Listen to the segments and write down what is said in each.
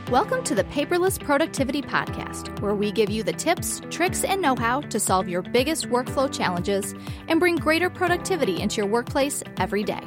Welcome to the Paperless Productivity Podcast, where we give you the tips, tricks, and know-how to solve your biggest workflow challenges and bring greater productivity into your workplace every day.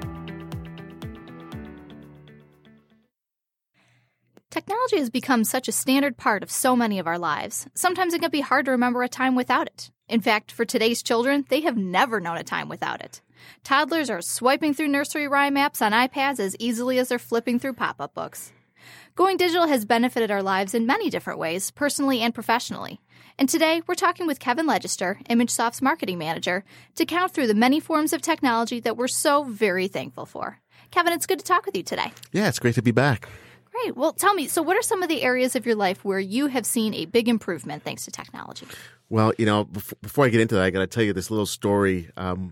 Technology has become such a standard part of so many of our lives. Sometimes it can be hard to remember a time without it. In fact, for today's children, they have never known a time without it. Toddlers are swiping through nursery rhyme apps on iPads as easily as they're flipping through pop-up books. Going digital has benefited our lives in many different ways, personally and professionally. And today, we're talking with Kevin Legister, ImageSoft's marketing manager, to count through the many forms of technology that we're so very thankful for. Kevin, it's good to talk with you today. Yeah, it's great to be back. Great. Well, tell me, so what are some of the areas of your life where you have seen a big improvement thanks to technology? Well, before I get into that, I got to tell you this little story.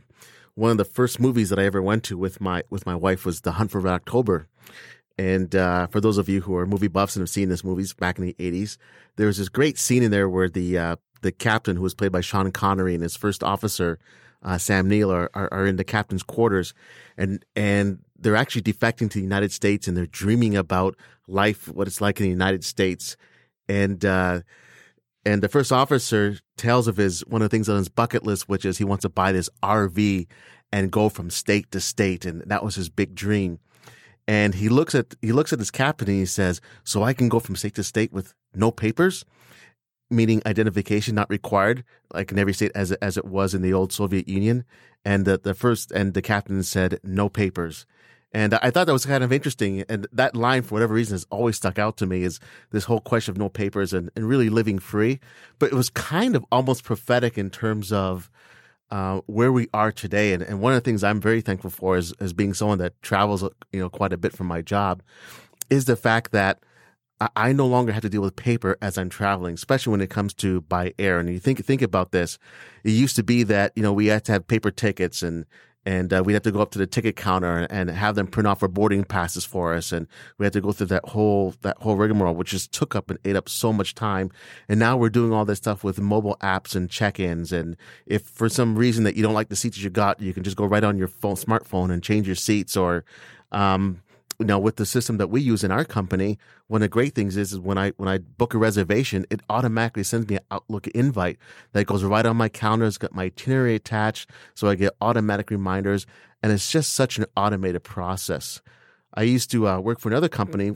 One of the first movies that I ever went to with my wife was The Hunt for Red October. And for those of you who are movie buffs and have seen this movies back in the 80s, there was this great scene in there where the captain, who was played by Sean Connery, and his first officer, Sam Neill, are in the captain's quarters, and they're actually defecting to the United States, and they're dreaming about life, what it's like in the United States. And the first officer tells of one of the things on his bucket list, which is he wants to buy this RV and go from state to state, and that was his big dream. And he looks at his captain and he says, "So I can go from state to state with no papers?" Meaning identification not required, like in every state as it was in the old Soviet Union. And the captain said, "No papers." And I thought that was kind of interesting. And that line, for whatever reason, has always stuck out to me, is this whole question of no papers and really living free. But it was kind of almost prophetic in terms of where we are today. And one of the things I'm very thankful for as being someone that travels, quite a bit for my job, is the fact that I no longer have to deal with paper as I'm traveling, especially when it comes to by air. And you think about this, it used to be that, we had to have paper tickets and we'd have to go up to the ticket counter and have them print off our boarding passes for us. And we had to go through that whole rigmarole, which just took up and ate up so much time. And now we're doing all this stuff with mobile apps and check-ins. And if for some reason that you don't like the seats you got, you can just go right on your smartphone and change your seats. Or, with the system that we use in our company, one of the great things is when I book a reservation, it automatically sends me an Outlook invite that goes right on my calendar. It's got my itinerary attached, so I get automatic reminders, and it's just such an automated process. I used to work for another company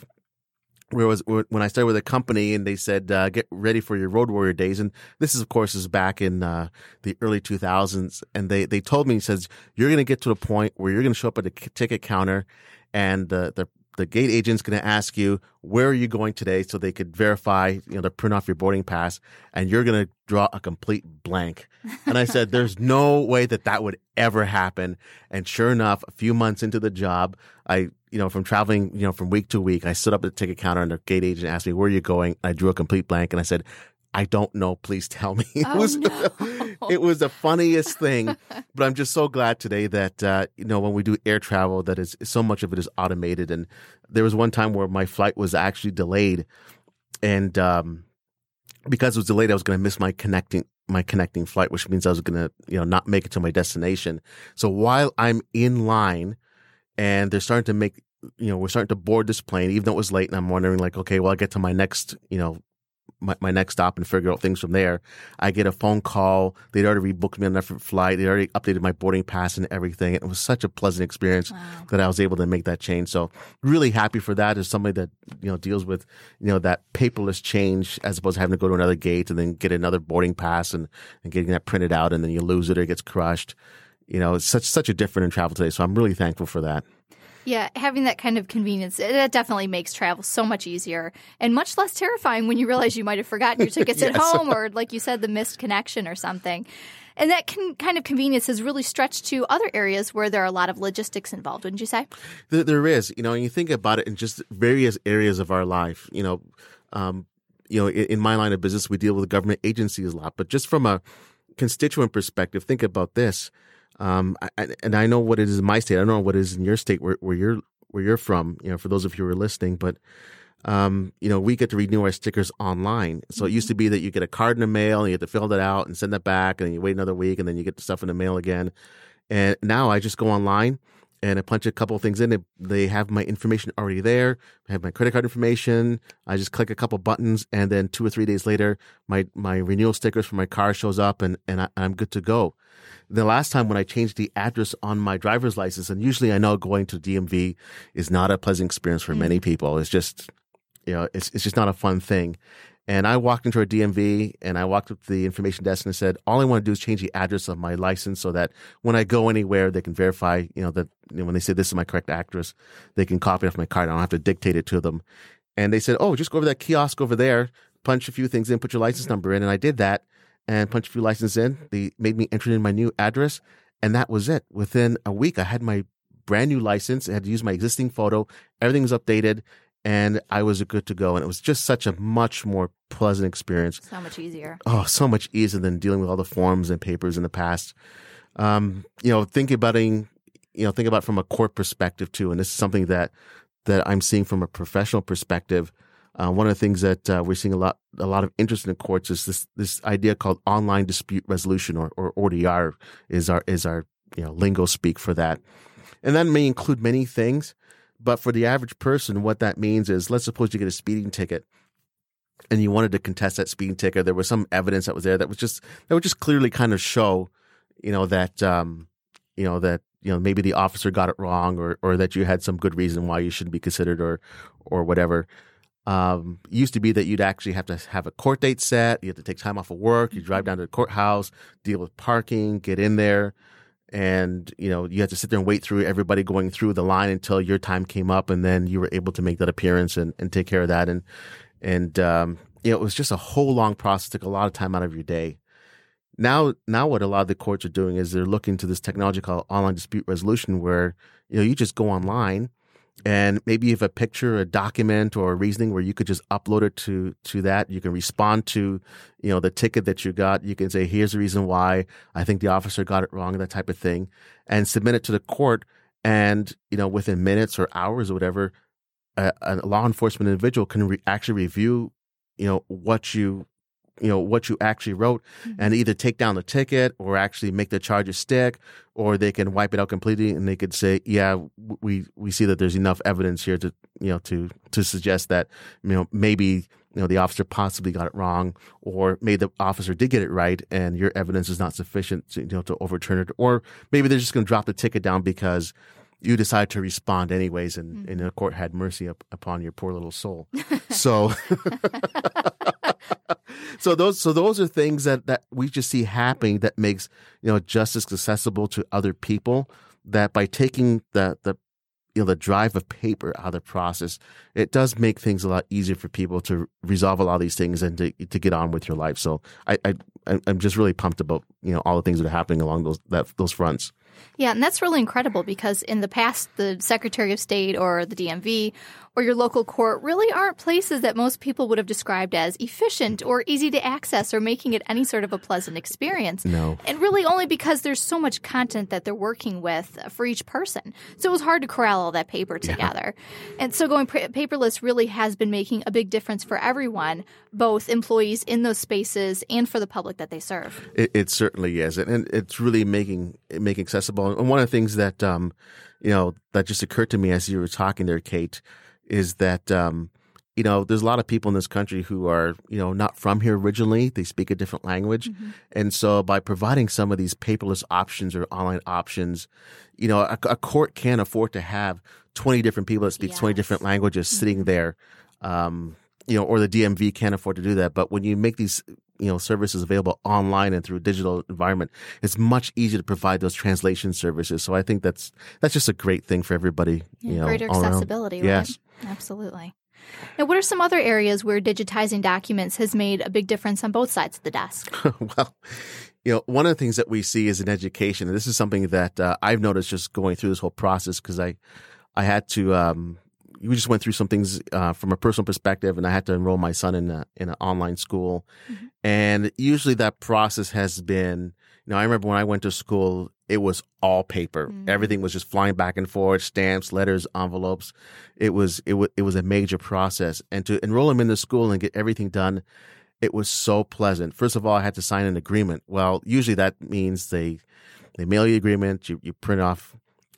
when I started with a company, and they said, "Get ready for your Road Warrior days." And this is, of course, back in the early 2000s. And they told me, says, "You're going to get to the point where you're going to show up at the ticket counter, and the gate agent's going to ask you, where are you going today?" So they could verify, to print off your boarding pass, and you're going to draw a complete blank. And I said, there's no way that would ever happen. And sure enough, a few months into the job, from traveling, from week to week, I stood up at the ticket counter and the gate agent asked me, "Where are you going?" I drew a complete blank, and I said, "I don't know. Please tell me." It was the funniest thing. But I'm just so glad today that, when we do air travel, that is so much of it is automated. And there was one time where my flight was actually delayed. And because it was delayed, I was going to miss my connecting flight, which means I was going to, not make it to my destination. So while I'm in line and they're starting to we're starting to board this plane, even though it was late, and I'm wondering, like, okay, well, I get to my next, my next stop and figure out things from there. I get a phone call. They'd already rebooked me on a different flight. They already updated my boarding pass and everything. It was such a pleasant experience that I was able to make that change. So really happy for that as somebody that, deals with, that paperless change as opposed to having to go to another gate and then get another boarding pass and getting that printed out, and then you lose it or it gets crushed. It's such a difference in travel today. So I'm really thankful for that. Yeah, having that kind of convenience, it definitely makes travel so much easier and much less terrifying when you realize you might have forgotten your tickets at home, or, like you said, the missed connection or something. And that kind of convenience has really stretched to other areas where there are a lot of logistics involved, wouldn't you say? There is. And you think about it in just various areas of our life. In my line of business, we deal with government agencies a lot. But just from a constituent perspective, think about this. And I know what it is in my state. I don't know what it is in your state where you're from, for those of you who are listening, but, we get to renew our stickers online. So it used to be that you get a card in the mail and you have to fill that out and send that back, and then you wait another week and then you get the stuff in the mail again. And now I just go online and I punch a couple of things in. They have my information already there. I have my credit card information. I just click a couple buttons, and then 2 or 3 days later, my renewal stickers for my car shows up, and I'm good to go. The last time when I changed the address on my driver's license, and usually I know going to DMV is not a pleasant experience for many people. It's just, it's just not a fun thing. And I walked into a DMV and I walked up to the information desk and I said, all I want to do is change the address of my license so that when I go anywhere, they can verify, that when they say this is my correct address, they can copy it off my card. I don't have to dictate it to them. And they said, oh, just go over that kiosk over there, punch a few things in, put your license number in. And I did that and punched a few licenses in. They made me enter in my new address. And that was it. Within a week, I had my brand new license. I had to use my existing photo. Everything was updated. And I was good to go. And it was just such a much more pleasant experience. So much easier. Oh, so much easier than dealing with all the forms and papers in the past. Think about it from a court perspective too. And this is something that I'm seeing from a professional perspective. One of the things that we're seeing a lot of interest in the courts is this idea called online dispute resolution, or ODR is our lingo speak for that. And that may include many things. But for the average person, what that means is, let's suppose you get a speeding ticket and you wanted to contest that speeding ticket. There was some evidence that was there that would just clearly kind of show, that maybe the officer got it wrong, or that you had some good reason why you shouldn't be considered, or whatever. It used to be that you'd actually have to have a court date set. You have to take time off of work. You drive down to the courthouse, deal with parking, get in there. And, you had to sit there and wait through everybody going through the line until your time came up. And then you were able to make that appearance and take care of that. And it was just a whole long process, took a lot of time out of your day. Now what a lot of the courts are doing is they're looking to this technology called online dispute resolution, where, you just go online and maybe you have a picture, a document, or a reasoning where you could just upload it to that. You can respond to, the ticket that you got. You can say, here's the reason why I think the officer got it wrong, that type of thing, and submit it to the court. And, within minutes or hours or whatever, a law enforcement individual can actually review, what you actually wrote, and either take down the ticket or actually make the charges stick, or they can wipe it out completely and they could say, yeah, we see that there's enough evidence here to suggest that, maybe, the officer possibly got it wrong, or maybe the officer did get it right and your evidence is not sufficient to overturn it. Or maybe they're just going to drop the ticket down because you decide to respond anyways, and the court had mercy upon your poor little soul. So, so those are things that we just see happening that makes justice accessible to other people. That by taking the drive of paper out of the process, it does make things a lot easier for people to resolve a lot of these things and to get on with your life. So I'm just really pumped about all the things that are happening along those fronts. Yeah, and that's really incredible because in the past, the Secretary of State or the DMV or your local court really aren't places that most people would have described as efficient or easy to access or making it any sort of a pleasant experience. No. And really only because there's so much content that they're working with for each person. So it was hard to corral all that paper together. Yeah. And so going paperless really has been making a big difference for everyone, both employees in those spaces and for the public that they serve. It certainly is. And it's really making accessible. And one of the things that, that just occurred to me as you were talking there, Kate, is that, there's a lot of people in this country who are, not from here originally. They speak a different language. Mm-hmm. And so by providing some of these paperless options or online options, a court can't afford to have 20 different people that speak 20 different languages sitting there, or the DMV can't afford to do that. But when you make these services available online and through a digital environment, it's much easier to provide those translation services. So I think that's just a great thing for everybody. Greater accessibility, right? Yes. Absolutely. Now, what are some other areas where digitizing documents has made a big difference on both sides of the desk? Well, one of the things that we see is in education, and this is something that I've noticed just going through this whole process, because I had to we just went through some things from a personal perspective, and I had to enroll my son in an online school. Mm-hmm. And usually that process has been, I remember when I went to school, it was all paper. Mm-hmm. Everything was just flying back and forth, stamps, letters, envelopes. It was a major process. And to enroll him in the school and get everything done, it was so pleasant. First of all, I had to sign an agreement. Well, usually that means they mail you agreement, you print off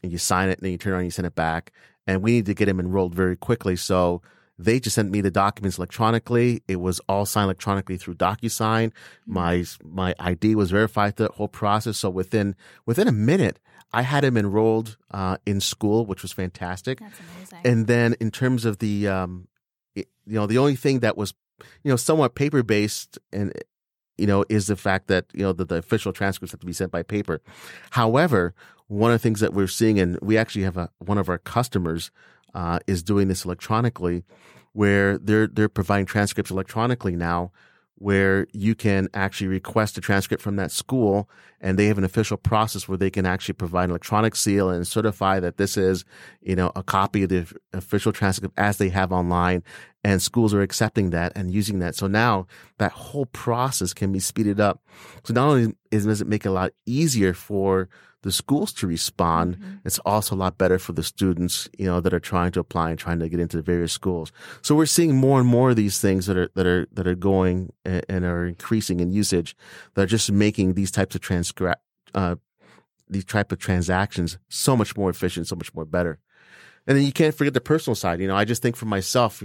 and you sign it, and then you turn around and you send it back. And we need to get him enrolled very quickly. So they just sent me the documents electronically. It was all signed electronically through DocuSign. My ID was verified through the whole process. So within a minute, I had him enrolled in school, which was fantastic. That's amazing. And then in terms of the the only thing that was somewhat paper based and is the fact that that the official transcripts have to be sent by paper. However, one of the things that we're seeing, and we actually have one of our customers is doing this electronically, where they're providing transcripts electronically now, where you can actually request a transcript from that school, and they have an official process where they can actually provide an electronic seal and certify that this is, a copy of the official transcript as they have online, and schools are accepting that and using that. So now that whole process can be speeded up. So not only does it make it a lot easier for the schools to respond, it's also a lot better for the students, that are trying to apply and trying to get into the various schools. So we're seeing more and more of these things that are going and are increasing in usage, that are just making these types of transactions so much more efficient, so much more better. And then you can't forget the personal side. I just think for myself,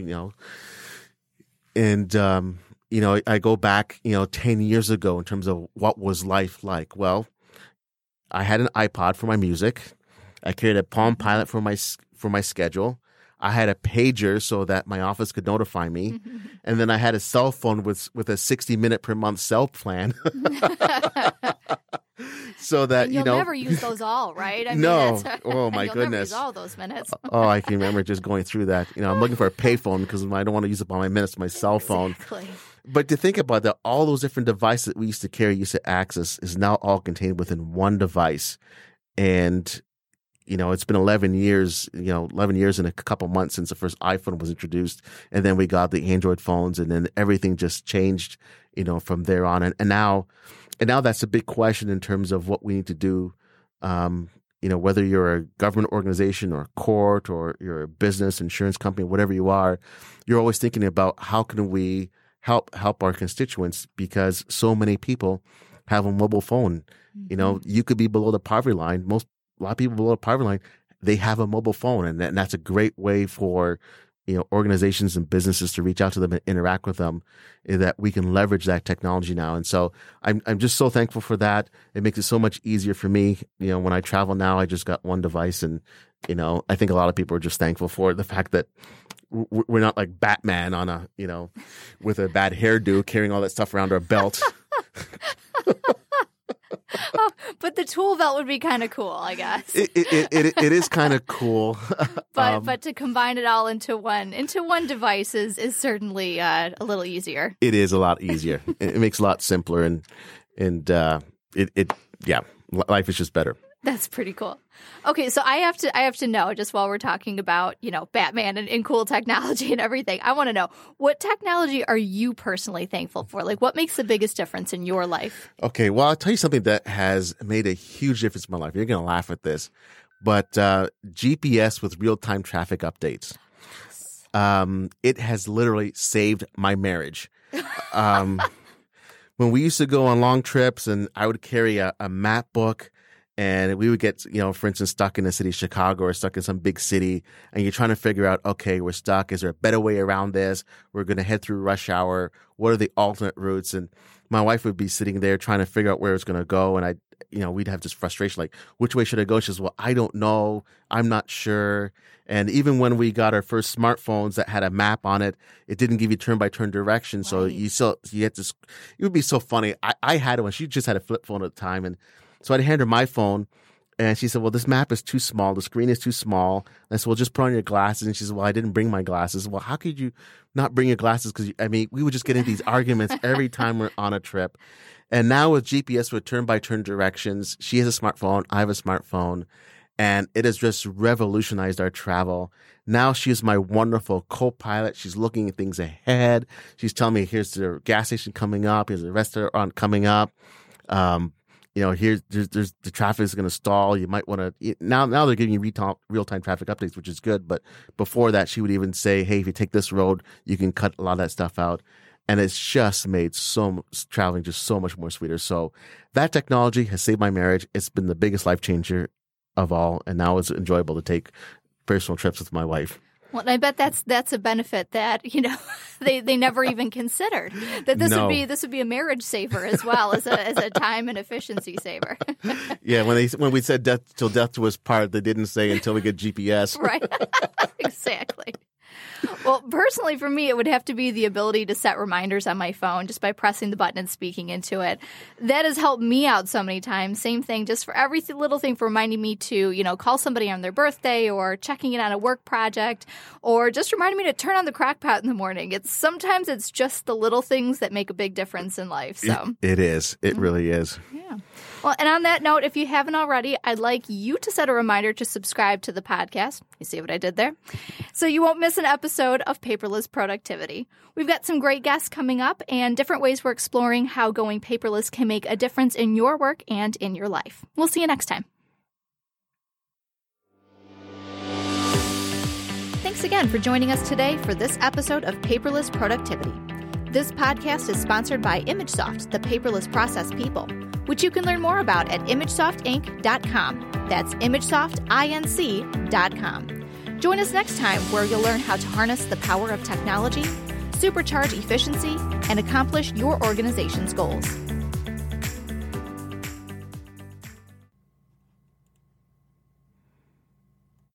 and I go back, 10 years ago in terms of what was life like. Well, I had an iPod for my music. I carried a Palm Pilot for my schedule. I had a pager so that my office could notify me. And then I had a cell phone with a 60-minute per month cell plan. So that, and you'll never use those all, right? No. Oh, my you'll goodness. Never use all those minutes. Oh, I can remember just going through that. I'm looking for a payphone because I don't want to use up all my minutes to my cell phone. Exactly. But to think about that, all those different devices that we used to carry, used to access, is now all contained within one device. And, it's been 11 years, 11 years and a couple months since the first iPhone was introduced. And then we got the Android phones, and then everything just changed, from there on. And now that's a big question in terms of what we need to do. Whether you're a government organization or a court or you're a business, insurance company, whatever you are, you're always thinking about how can we help our constituents, because so many people have a mobile phone. You could be below the poverty line. A lot of people below the poverty line, they have a mobile phone, and that's a great way for organizations and businesses to reach out to them and interact with them. That we can leverage that technology now, and so I'm just so thankful for that. It makes it so much easier for me. When I travel now, I just got one device, and I think a lot of people are just thankful for the fact that we're not like Batman on a with a bad hairdo carrying all that stuff around our belt. Oh, but the tool belt would be kind of cool, I guess. It is kind of cool. But to combine it all into one device is certainly a little easier. It is a lot easier. It makes it a lot simpler, and life is just better. That's pretty cool. Okay, so I have to know, just while we're talking about, Batman and cool technology and everything, I want to know, what technology are you personally thankful for? Like, what makes the biggest difference in your life? Okay, well, I'll tell you something that has made a huge difference in my life. You're going to laugh at this, but GPS with real-time traffic updates. It has literally saved my marriage. When we used to go on long trips, and I would carry a map book, and we would get, for instance, stuck in the city of Chicago or stuck in some big city, and you're trying to figure out, okay, we're stuck. Is there a better way around this? We're going to head through rush hour. What are the alternate routes? And my wife would be sitting there trying to figure out where it's going to go. And we'd have this frustration, like, which way should I go? She says, well, I don't know. I'm not sure. And even when we got our first smartphones that had a map on it, it didn't give you turn-by-turn directions. Right. So you had to, it would be so funny. I had one. She just had a flip phone at the time. And so I'd hand her my phone, and she said, well, this map is too small. The screen is too small. And I said, well, just put on your glasses. And she said, well, I didn't bring my glasses. Well, how could you not bring your glasses? Because, we would just get into these arguments every time we're on a trip. And now with GPS with turn-by-turn directions, she has a smartphone, I have a smartphone, and it has just revolutionized our travel. Now she is my wonderful co-pilot. She's looking at things ahead. She's telling me, here's the gas station coming up. Here's the restaurant coming up. Here's the traffic is going to stall. You might want to now they're giving you real-time traffic updates, which is good. But before that, she would even say, hey, if you take this road, you can cut a lot of that stuff out. And it's just made traveling just so much more sweeter. So that technology has saved my marriage. It's been the biggest life changer of all, and now it's enjoyable to take personal trips with my wife. Well, and I bet that's a benefit that, they never even considered, that this would be a marriage saver as well as a time and efficiency saver. Yeah, when we said death till death do us part, they didn't say until we get GPS. Right. Exactly. Well, personally, for me, it would have to be the ability to set reminders on my phone just by pressing the button and speaking into it. That has helped me out so many times. Same thing, just for every little thing, for reminding me to, call somebody on their birthday, or checking in on a work project, or just reminding me to turn on the crock pot in the morning. Sometimes it's just the little things that make a big difference in life. So it is. It really is. Yeah. Well, and on that note, if you haven't already, I'd like you to set a reminder to subscribe to the podcast. You see what I did there? So you won't miss an episode of Paperless Productivity. We've got some great guests coming up and different ways we're exploring how going paperless can make a difference in your work and in your life. We'll see you next time. Thanks again for joining us today for this episode of Paperless Productivity. This podcast is sponsored by ImageSoft, the paperless process people, which you can learn more about at imagesoftinc.com. That's imagesoftinc.com. Join us next time where you'll learn how to harness the power of technology, supercharge efficiency, and accomplish your organization's goals.